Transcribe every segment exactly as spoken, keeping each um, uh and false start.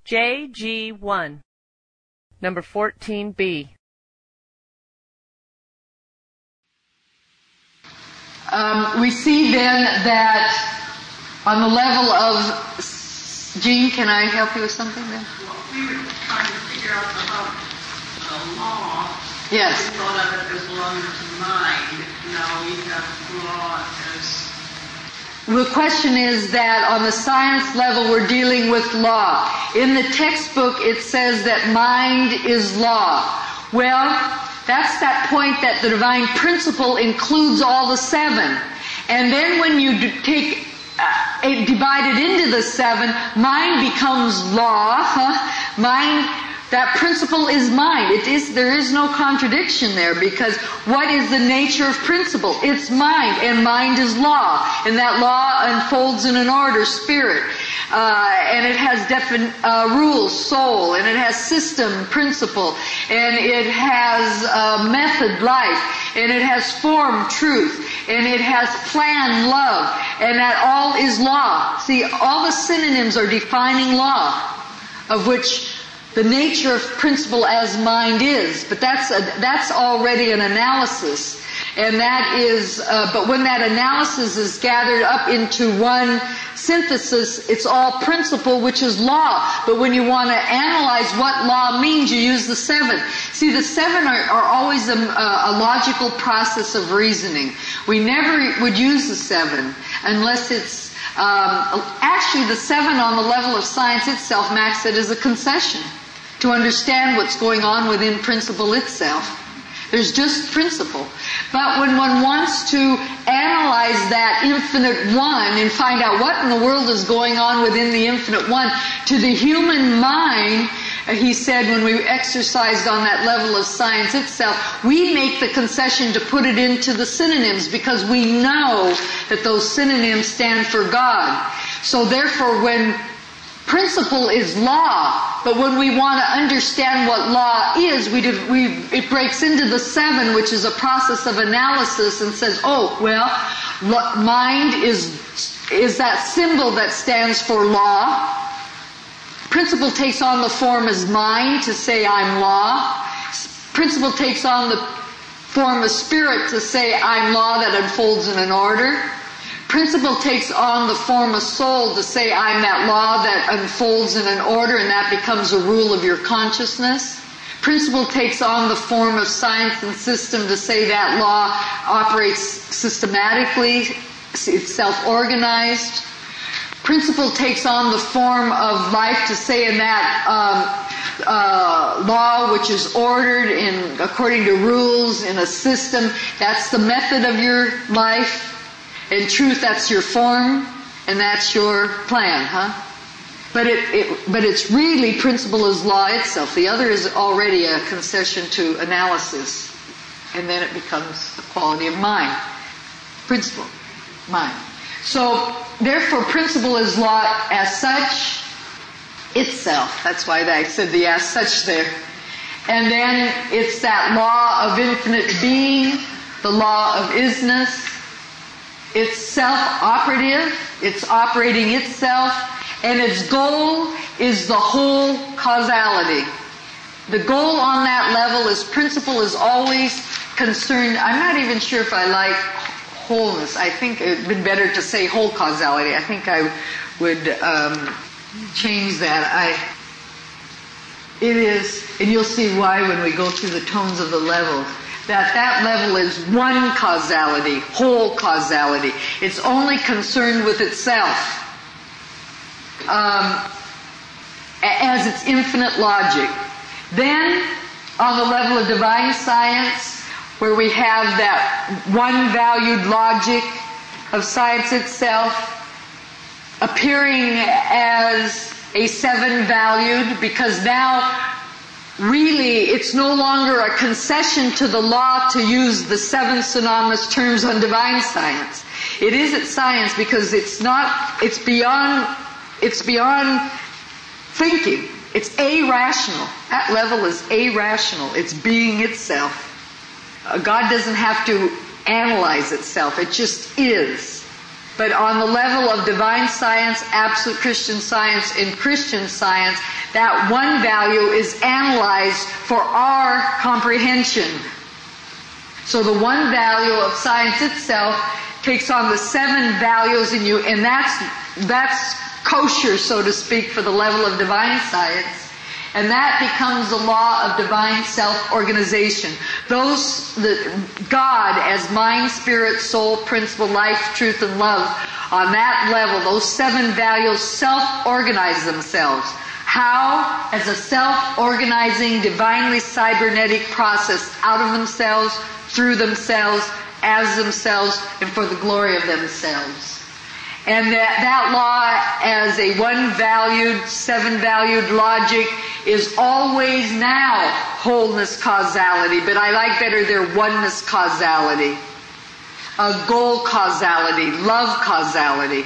J G one. Number fourteen B. Um, we see then that on the level of... Jean, can I help you with something then? Well, we were trying to figure out about the law. Yes. We thought of it as belonging to mind. Now we have law as... The question is that on the science level we're dealing with law. In the textbook it says that mind is law. Well, that's that point that the divine principle includes all the seven. And then when you d- take uh, it divided into the seven, mind becomes law. Huh? Mind, that principle is mind. It is, there is no contradiction there, because what is the nature of principle? It's mind, and mind is law. And that law unfolds in an order, spirit. Uh, and it has defin- uh, rules, soul, and it has system, principle, and it has uh, method, life, and it has form, truth, and it has plan, love, and that all is law. See, all the synonyms are defining law, of which the nature of principle as mind is. But that's a, that's already an analysis. And that is, uh, but when that analysis is gathered up into one synthesis, it's all principle, which is law. But when you want to analyze what law means, you use the seven. See, the seven are, are always a, a logical process of reasoning. We never would use the seven unless it's, um, actually the seven on the level of science itself, Max said, is a concession to understand what's going on within principle itself. There's just principle. But when one wants to analyze that infinite one and find out what in the world is going on within the infinite one, to the human mind, he said when we exercised on that level of science itself, we make the concession to put it into the synonyms because we know that those synonyms stand for God. So therefore when principle is law, but when we want to understand what law is, we, do, we it breaks into the seven, which is a process of analysis, and says, oh, well, lo- mind is is that symbol that stands for law. Principle takes on the form as mind to say I'm law. Principle takes on the form of spirit to say I'm law that unfolds in an order. Principle takes on the form of soul to say I'm that law that unfolds in an order, and that becomes a rule of your consciousness. Principle takes on the form of science and system to say that law operates systematically, it's self-organized. Principle takes on the form of life to say in that um, uh, law which is ordered in according to rules in a system, that's the method of your life. In truth, that's your form, and that's your plan, huh? But it, it, but it's really principle is law itself. The other is already a concession to analysis, and then it becomes the quality of mind. Principle, mind. So, therefore, principle is law as such itself. That's why I said the as such there. And then it's that law of infinite being, the law of isness. It's self-operative, it's operating itself, and its goal is the whole causality. The goal on that level is principle is always concerned, I'm not even sure if I like wholeness. I think it would be better to say whole causality. I think I would um, change that. I. It is, and you'll see why when we go through the tones of the level, that that level is one causality, whole causality. It's only concerned with itself um, as its infinite logic. Then, on the level of divine science, where we have that one-valued logic of science itself appearing as a seven-valued, because now really, it's no longer a concession to the law to use the seven synonymous terms on divine science. It is at science because it's not, it's beyond, it's beyond thinking. It's irrational. That level is irrational. It's being itself. Uh, God doesn't have to analyze itself. It just is. But on the level of divine science, absolute Christian science, and Christian science, that one value is analyzed for our comprehension. So the one value of science itself takes on the seven values in you, and that's that's kosher, so to speak, for the level of divine science. And that becomes the law of divine self-organization. Those, the, God as mind, spirit, soul, principle, life, truth, and love, on that level, those seven values self-organize themselves. How? As a self-organizing, divinely cybernetic process out of themselves, through themselves, as themselves, and for the glory of themselves. And that, that law as a one-valued, seven-valued logic is always now wholeness causality, but I like better their oneness causality, a goal causality, love causality.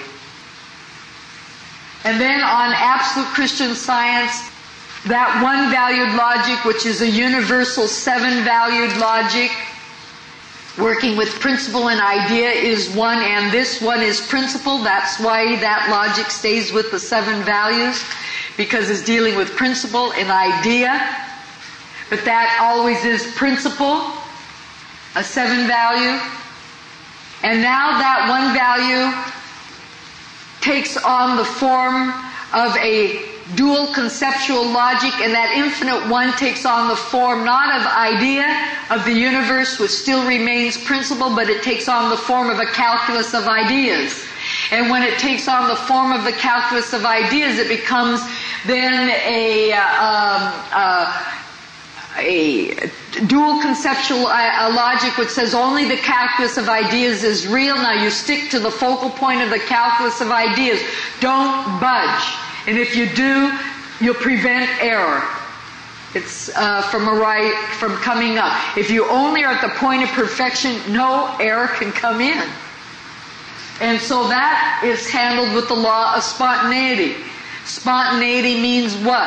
And then on absolute Christian science, that one-valued logic, which is a universal seven-valued logic, working with principle and idea is one, and this one is principle. That's why that logic stays with the seven values, because it's dealing with principle and idea. But that always is principle, a seven value. And now that one value takes on the form of a dual conceptual logic, and that infinite one takes on the form not of idea of the universe, which still remains principle, but it takes on the form of a calculus of ideas. And when it takes on the form of the calculus of ideas, it becomes then a um, uh, a dual conceptual uh, logic which says only the calculus of ideas is real. Now you stick to the focal point of the calculus of ideas. Don't budge. And if you do, you'll prevent error. It's uh, from a right, from coming up. If you only are at the point of perfection, no error can come in. And so that is handled with the law of spontaneity. Spontaneity means what?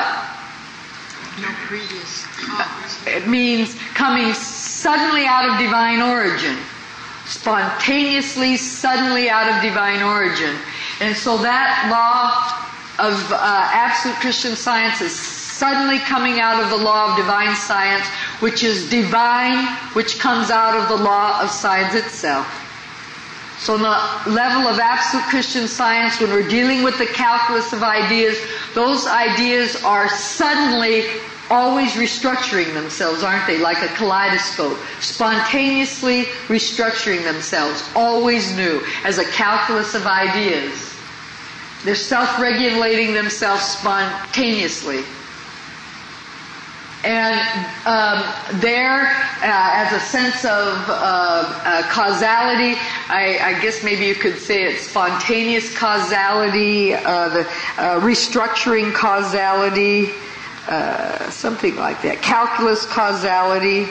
No previous cause. It means coming suddenly out of divine origin. Spontaneously, suddenly out of divine origin. And so that law of uh, absolute Christian science is suddenly coming out of the law of divine science, which is divine, which comes out of the law of science itself. So on the level of absolute Christian science, when we're dealing with the calculus of ideas, those ideas are suddenly always restructuring themselves, aren't they? Like a kaleidoscope. Spontaneously restructuring themselves, always new, as a calculus of ideas. They're self-regulating themselves spontaneously. And um, there, uh, as a sense of uh, uh, causality, I, I guess maybe you could say it's spontaneous causality, uh, the uh, restructuring causality, uh, something like that, calculus causality.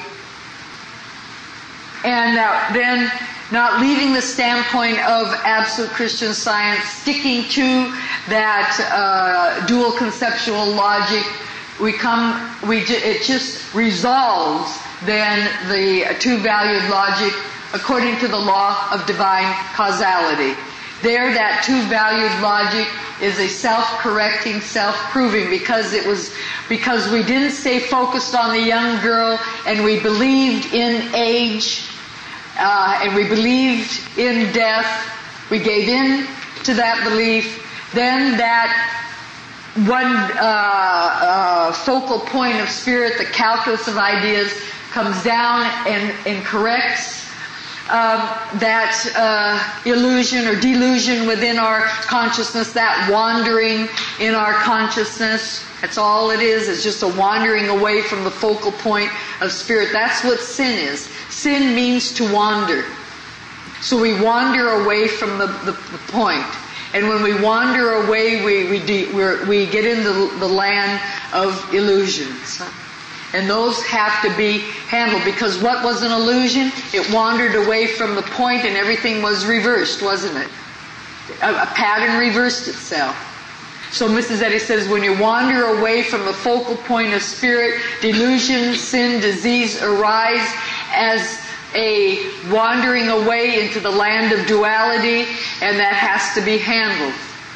And uh, then not leaving the standpoint of absolute Christian science, sticking to that uh, dual conceptual logic, we come, we ju- it just resolves then the two-valued logic according to the law of divine causality. There, that two-valued logic is a self-correcting, self-proving, because it was because we didn't stay focused on the young girl, and we believed in age. Uh, and we believed in death. We gave in to that belief. Then that one uh, uh, focal point of spirit, the calculus of ideas, comes down and, and corrects um, that uh, illusion or delusion within our consciousness, that wandering in our consciousness. That's all it is. It's just a wandering away from the focal point of spirit. That's what sin is. Sin means to wander. So we wander away from the, the, the point. And when we wander away, we we, de, we're, we get into the, the land of illusions. And those have to be handled, because what was an illusion? It wandered away from the point and everything was reversed, wasn't it? A, a pattern reversed itself. So Missus Eddy says, when you wander away from the focal point of spirit, delusion, sin, disease arise as a wandering away into the land of duality, and that has to be handled.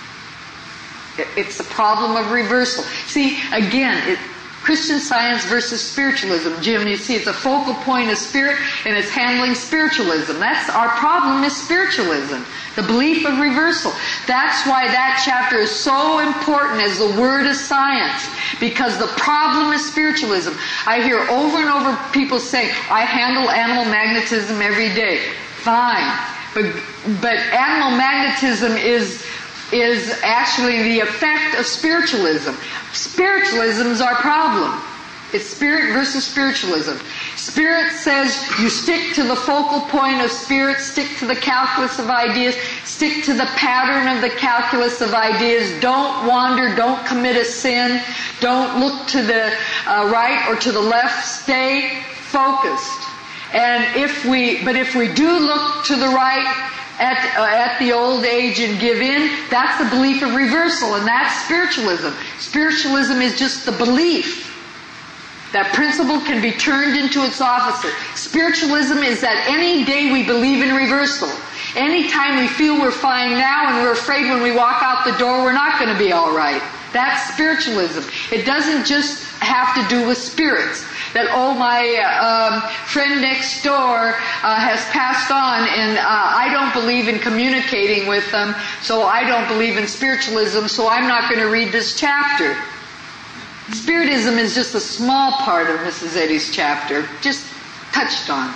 It's a problem of reversal. See, again, it, Christian Science versus spiritualism. Jim, you see, it's a focal point of spirit, and it's handling spiritualism. That's our problem, is spiritualism. The belief of reversal. That's why that chapter is so important as the word of science, because the problem is spiritualism. I hear over and over people saying, I handle animal magnetism every day. Fine. But, but animal magnetism is is actually the effect of spiritualism. Spiritualism is our problem. It's spirit versus spiritualism. Spirit says you stick to the focal point of spirit, stick to the calculus of ideas, stick to the pattern of the calculus of ideas. Don't wander, don't commit a sin, don't look to the uh, right or to the left. Stay focused. And if we, but if we do look to the right, At, uh, at the old age and give in, that's the belief of reversal, and that's spiritualism. Spiritualism is just the belief that principle can be turned into its opposite. Spiritualism is that any day we believe in reversal. Anytime we feel we're fine now and we're afraid when we walk out the door we're not going to be all right. That's spiritualism. It doesn't just have to do with spirits. That, oh, my um, friend next door uh, has passed on, and uh, I don't believe in communicating with them, so I don't believe in spiritualism, so I'm not going to read this chapter. Spiritism is just a small part of Missus Eddy's chapter, just touched on.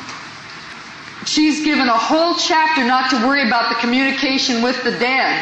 She's given a whole chapter not to worry about the communication with the dead.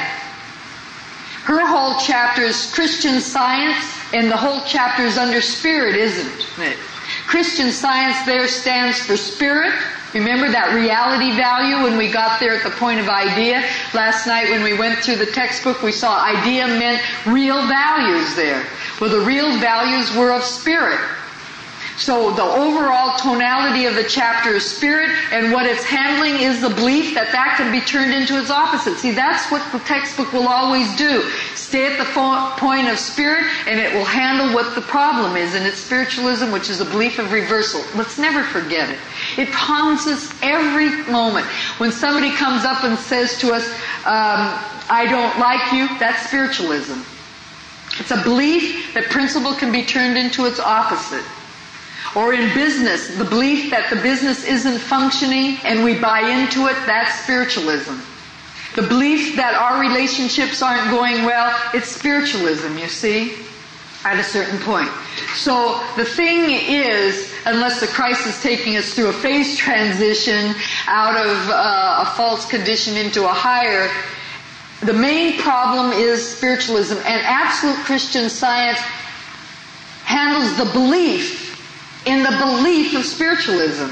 Her whole chapter is Christian Science, and the whole chapter is under spirit, isn't it? Christian Science there stands for spirit. Remember that reality value when we got there at the point of idea? Last night when we went through the textbook, we saw idea meant real values there. Well, the real values were of spirit. So the overall tonality of the chapter is spirit, and what it's handling is the belief that that can be turned into its opposite. See, that's what the textbook will always do. Stay at the fo- point of spirit, and it will handle what the problem is, and it's spiritualism, which is a belief of reversal. Let's never forget it. It haunts us every moment. When somebody comes up and says to us, um, I don't like you, that's spiritualism. It's a belief that principle can be turned into its opposite. Or in business, the belief that the business isn't functioning and we buy into it, that's spiritualism. The belief that our relationships aren't going well, it's spiritualism, you see, at a certain point. So the thing is, unless the Christ is taking us through a phase transition out of uh, a false condition into a higher, the main problem is spiritualism. And absolute Christian Science handles the belief in the belief of spiritualism.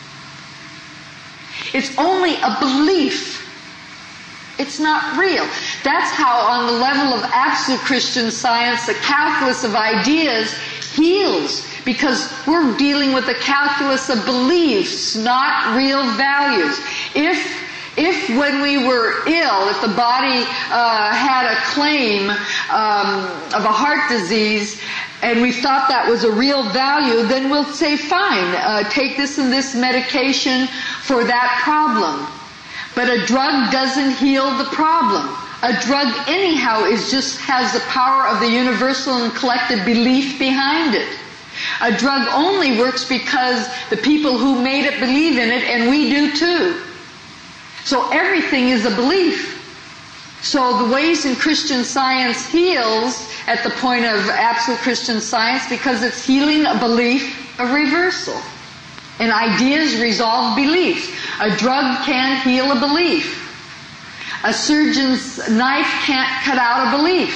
It's only a belief. It's not real. That's how on the level of absolute Christian Science, the calculus of ideas heals, because we're dealing with the calculus of beliefs, not real values. If If when we were ill, if the body uh, had a claim um, of a heart disease, and we thought that was a real value, then we'll say, fine, uh, take this and this medication for that problem. But a drug doesn't heal the problem. A drug anyhow is just has the power of the universal and collective belief behind it. A drug only works because the people who made it believe in it, and we do too. So everything is a belief. So the ways in Christian Science heals at the point of absolute Christian Science because it's healing a belief of reversal. And ideas resolve beliefs. A drug can't heal a belief. A surgeon's knife can't cut out a belief.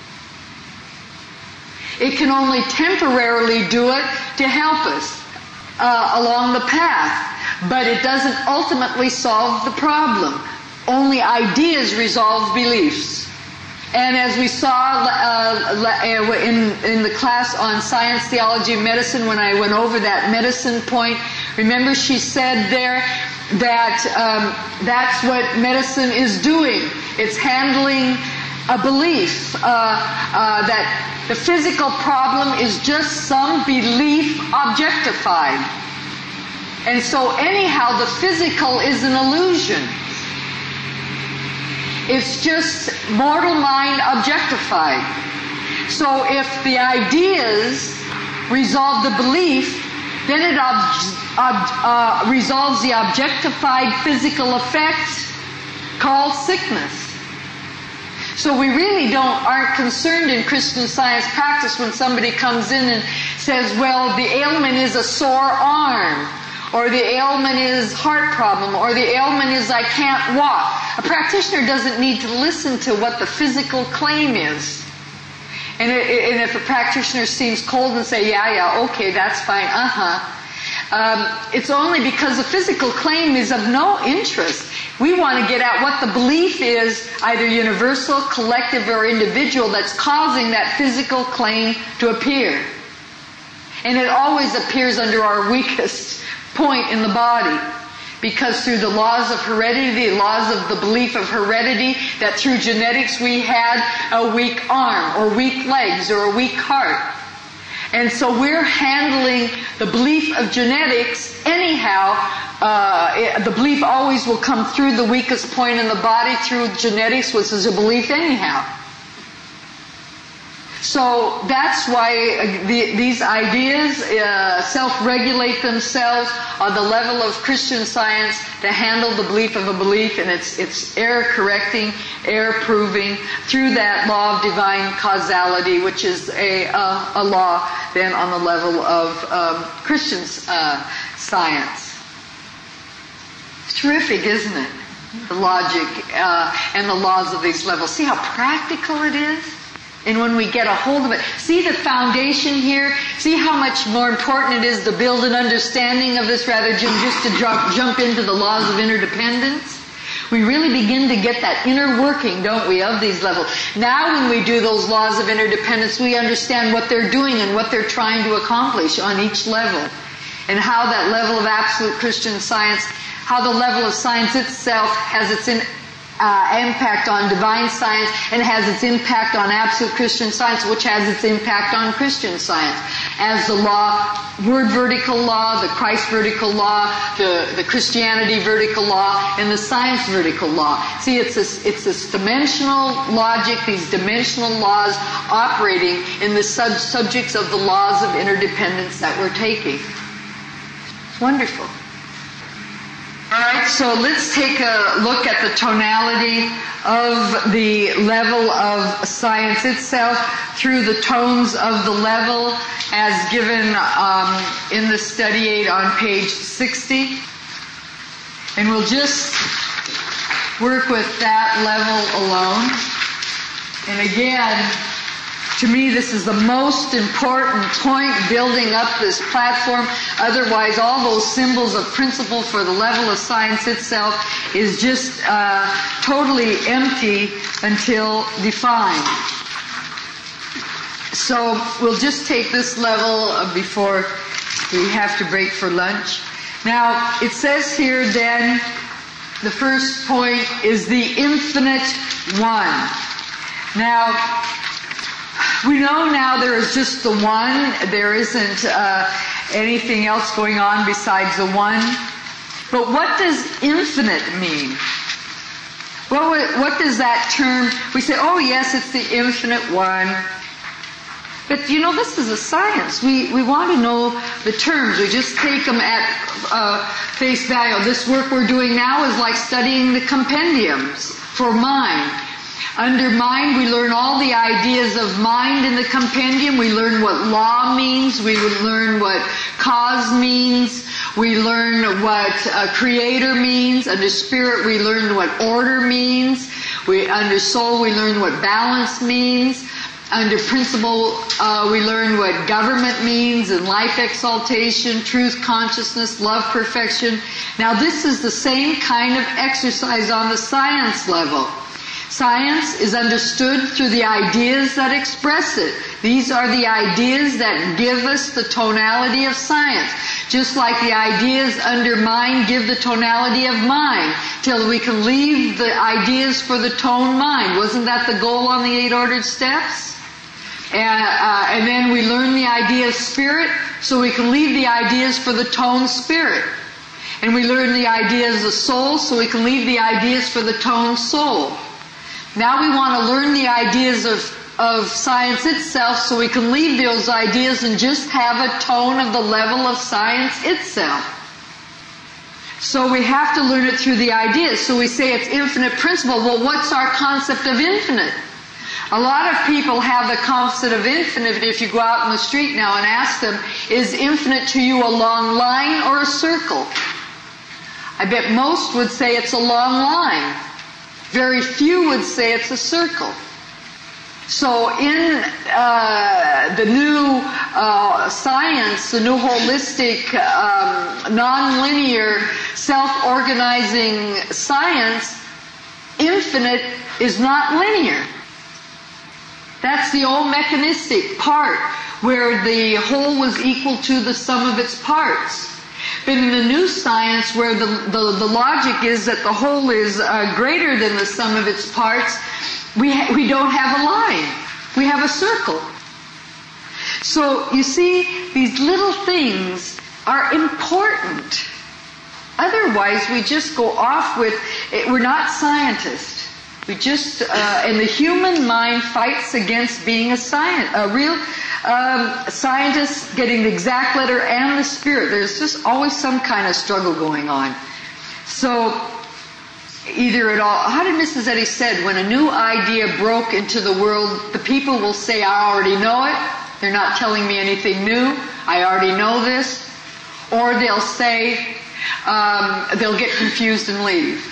It can only temporarily do it to help us uh, along the path. But it doesn't ultimately solve the problem. Only ideas resolve beliefs. And as we saw uh, in, in the class on science, theology, and medicine, when I went over that medicine point, remember she said there that um, that's what medicine is doing. It's handling a belief uh, uh, that the physical problem is just some belief objectified. And so anyhow, the physical is an illusion. It's just mortal mind objectified. So if the ideas resolve the belief, then it ob- ob- uh, resolves the objectified physical effect called sickness. So we really don't aren't concerned in Christian Science practice when somebody comes in and says, well, the ailment is a sore arm, or the ailment is heart problem, or the ailment is I can't walk. A practitioner doesn't need to listen to what the physical claim is. And, it, and if a practitioner seems cold and say, yeah, yeah, okay, that's fine, uh-huh. Um, it's only because the physical claim is of no interest. We want to get at what the belief is, either universal, collective, or individual, that's causing that physical claim to appear. And it always appears under our weakest point in the body. Because through the laws of heredity, the laws of the belief of heredity, that through genetics we had a weak arm, or weak legs, or a weak heart. And so we're handling the belief of genetics anyhow. Uh, it, the belief always will come through the weakest point in the body through genetics, which is a belief anyhow. So that's why uh, the, these ideas uh, self-regulate themselves on the level of Christian Science to handle the belief of a belief, and it's, it's error-correcting, error-proving through that law of divine causality, which is a, a, a law then on the level of um, Christian uh, Science. It's terrific, isn't it? The logic uh, and the laws of these levels. See how practical it is? And when we get a hold of it, see the foundation here? See how much more important it is to build an understanding of this rather than just to jump, jump into the laws of interdependence? We really begin to get that inner working, don't we, of these levels. Now when we do those laws of interdependence, we understand what they're doing and what they're trying to accomplish on each level. And how that level of absolute Christian Science, how the level of science itself has its in, Uh, impact on divine science and has its impact on absolute Christian Science, which has its impact on Christian Science. As the law, word vertical law, the Christ vertical law, the, the Christianity vertical law, and the science vertical law. See, it's this, it's this dimensional logic, these dimensional laws operating in the sub subjects of the laws of interdependence that we're taking. It's wonderful. All right, so let's take a look at the tonality of the level of science itself through the tones of the level as given um, in the study aid on page sixty. And we'll just work with that level alone. And again, to me, this is the most important point building up this platform. Otherwise, all those symbols of principle for the level of science itself is just uh, totally empty until defined. So we'll just take this level before we have to break for lunch. Now, it says here then, the first point is the infinite one. Now, we know now there is just the one. There isn't uh, anything else going on besides the one. But what does infinite mean? Well, what does that term, we say, oh yes, it's the infinite one. But you know, this is a science. We, we want to know the terms. We just take them at uh, face value. This work we're doing now is like studying the compendiums for mind. Under mind, we learn all the ideas of mind in the compendium. We learn what law means. We learn what cause means. We learn what a creator means. Under spirit, we learn what order means. We, under soul, we learn what balance means. Under principle, uh, we learn what government means and life exaltation, truth, consciousness, love, perfection. Now, this is the same kind of exercise on the science level. Science is understood through the ideas that express it. These are the ideas that give us the tonality of science. Just like the ideas under mind give the tonality of mind, till we can leave the ideas for the tone mind. Wasn't that the goal on the eight ordered steps? And, uh, and then we learn the idea of spirit, so we can leave the ideas for the tone spirit. And we learn the ideas of soul, so we can leave the ideas for the tone soul. Now we want to learn the ideas of, of science itself, so we can leave those ideas and just have a tone of the level of science itself. So we have to learn it through the ideas. So we say it's infinite principle. Well, what's our concept of infinite? A lot of people have the concept of infinite. If you go out in the street now and ask them, is infinite to you a long line or a circle? I bet most would say it's a long line. Very few would say it's a circle. So in uh, the new uh, science, the new holistic, um, non-linear, self-organizing science, infinite is not linear. That's the old mechanistic part where the whole was equal to the sum of its parts. But in the new science, where the, the, the logic is that the whole is uh, greater than the sum of its parts, we, ha- we don't have a line. We have a circle. So, you see, these little things are important. Otherwise, we just go off with, we're not scientists. We just, uh, and the human mind fights against being a scientist, a real um, scientist, getting the exact letter and the spirit. There's just always some kind of struggle going on. So, either at all, how did Missus Eddy said, when a new idea broke into the world, the people will say, I already know it. They're not telling me anything new. I already know this. Or they'll say, um, they'll get confused and leave.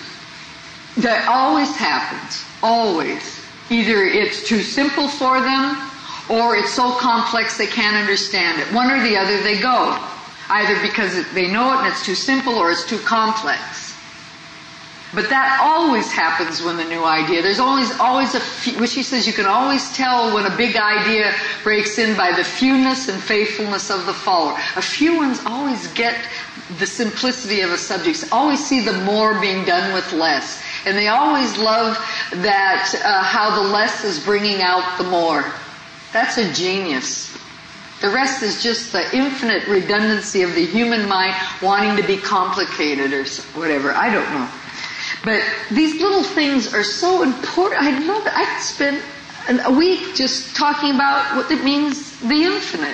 That always happens. Always. Either it's too simple for them, or it's so complex they can't understand it. One or the other they go. Either because they know it and it's too simple, or it's too complex. But that always happens when the new idea, there's always, always a few, which she says you can always tell when a big idea breaks in by the fewness and faithfulness of the follower. A few ones always get the simplicity of a subject, always see the more being done with less. And they always love that, uh, how the less is bringing out the more. That's a genius. The rest is just the infinite redundancy of the human mind wanting to be complicated or whatever. I don't know. But these little things are so important. I love it. I could spend a week just talking about what it means, the infinite.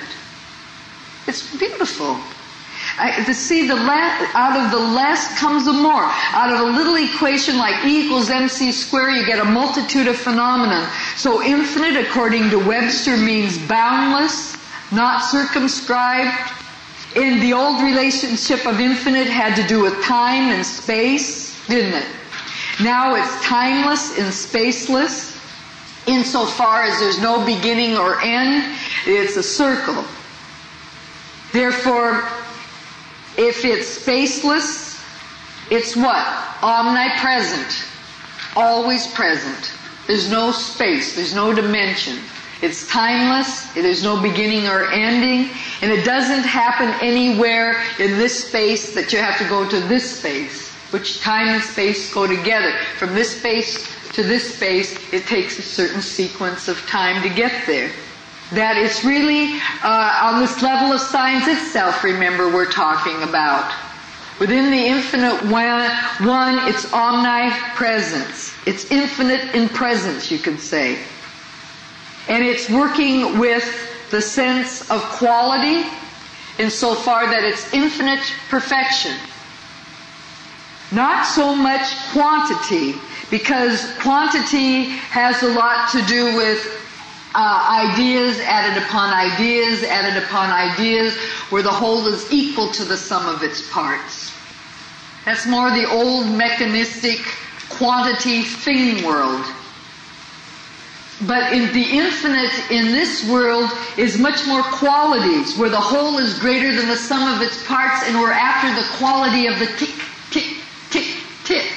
It's beautiful. I, to see the less, out of the less comes the more. Out of a little equation like E equals mc squared, you get a multitude of phenomena. So infinite, according to Webster, means boundless, not circumscribed. In the old relationship of infinite had to do with time and space, didn't it? Now it's timeless and spaceless. Insofar as there's no beginning or end, it's a circle. Therefore, if it's spaceless, it's what? Omnipresent. Always present. There's no space. There's no dimension. It's timeless. There's no beginning or ending. And it doesn't happen anywhere in this space that you have to go to this space, which time and space go together. From this space to this space, it takes a certain sequence of time to get there. That it's really uh, on this level of science itself, remember, we're talking about. Within the infinite one, one, it's omnipresence. It's infinite in presence, you could say. And it's working with the sense of quality insofar that it's infinite perfection. Not so much quantity, because quantity has a lot to do with Uh, ideas added upon ideas, added upon ideas, where the whole is equal to the sum of its parts. That's more the old mechanistic quantity thing world. But in the infinite in this world is much more qualities, where the whole is greater than the sum of its parts, and we're after the quality of the tick, tick, tick, tick.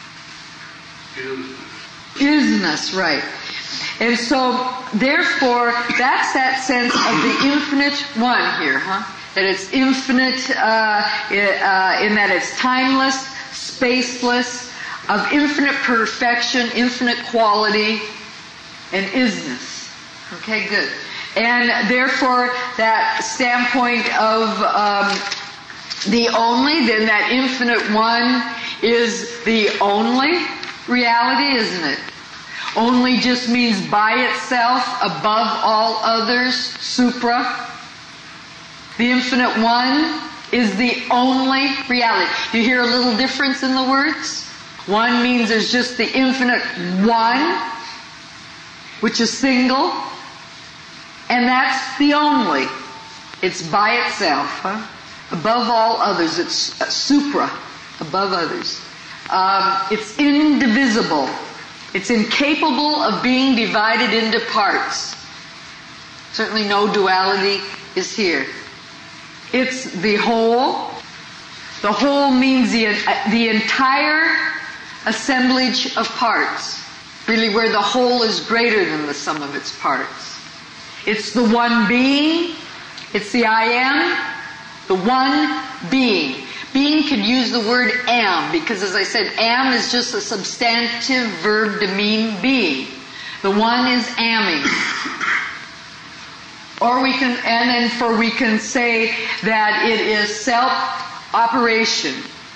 Isness, right. And so, therefore, that's that sense of the infinite one here, huh? That it's infinite uh, uh, in that it's timeless, spaceless, of infinite perfection, infinite quality, and isness. Okay, good. And therefore, that standpoint of um, the only, then that infinite one is the only reality, isn't it? Only just means by itself, above all others, supra. The infinite one is the only reality. Do you hear a little difference in the words? One means there's just the infinite one, which is single, and that's the only. It's by itself, huh? Above all others. It's uh, supra, above others. Um, it's indivisible. It's incapable of being divided into parts. Certainly no duality is here. It's the whole. The whole means the, uh, the entire assemblage of parts. Really where the whole is greater than the sum of its parts. It's the one being. It's the I am. The one being. Being could use the word am, because as I said, am is just a substantive verb to mean being. The one is amming. Or we can, and then for we can say that it is self-operation.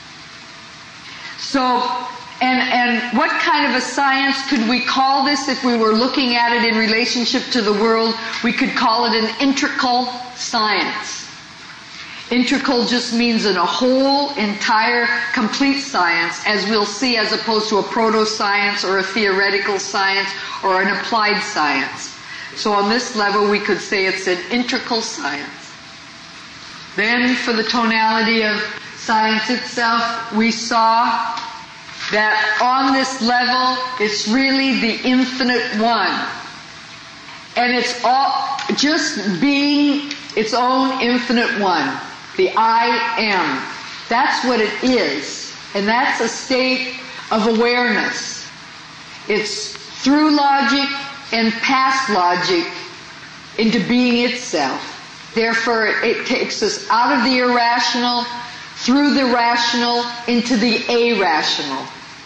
So, and, and what kind of a science could we call this if we were looking at it in relationship to the world? We could call it an integral science. Integral just means in a whole, entire, complete science, as we'll see, as opposed to a proto-science or a theoretical science or an applied science. So on this level, we could say it's an integral science. Then for the tonality of science itself, we saw that on this level, it's really the infinite one. And it's all just being its own infinite one. The I am. That's what it is. And that's a state of awareness. It's through logic and past logic into being itself. Therefore, it takes us out of the irrational, through the rational, into the irrational.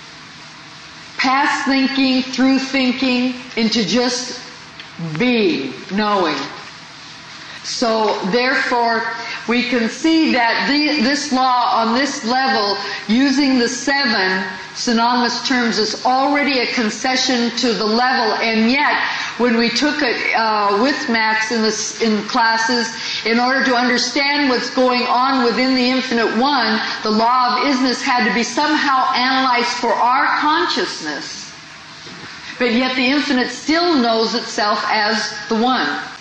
Past thinking, through thinking, into just being, knowing. So, therefore, we can see that the, this law on this level, using the seven synonymous terms, is already a concession to the level, and yet, when we took it uh, with Max in, this, in classes, in order to understand what's going on within the infinite one, the law of isness had to be somehow analyzed for our consciousness. But yet the infinite still knows itself as the one.